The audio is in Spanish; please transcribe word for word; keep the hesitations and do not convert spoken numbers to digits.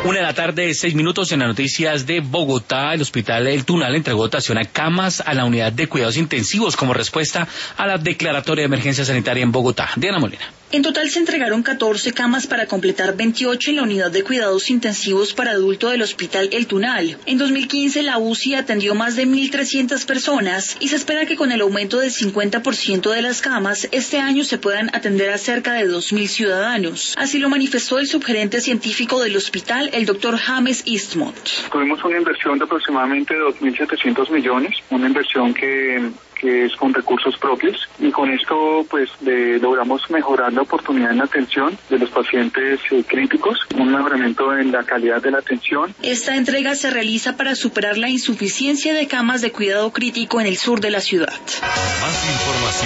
Una de la tarde, seis minutos en las noticias de Bogotá. El hospital El Tunal entregó dotación a camas a la unidad de cuidados intensivos como respuesta a la declaratoria de emergencia sanitaria en Bogotá. Diana Molina. En total se entregaron catorce camas para completar veintiocho en la unidad de cuidados intensivos para adulto del hospital El Tunal. En dos mil quince la U C I atendió más de mil trescientas personas y se espera que con el aumento del cincuenta por ciento de las camas, este año se puedan atender a cerca de dos mil ciudadanos. Así lo manifestó el subgerente científico del hospital, el doctor James Eastmont. Tuvimos una inversión de aproximadamente dos mil setecientos millones, una inversión que... que es con recursos propios, y con esto pues de, logramos mejorar la oportunidad en la atención de los pacientes eh, críticos, un mejoramiento en la calidad de la atención. Esta entrega se realiza para superar la insuficiencia de camas de cuidado crítico en el sur de la ciudad. Más información.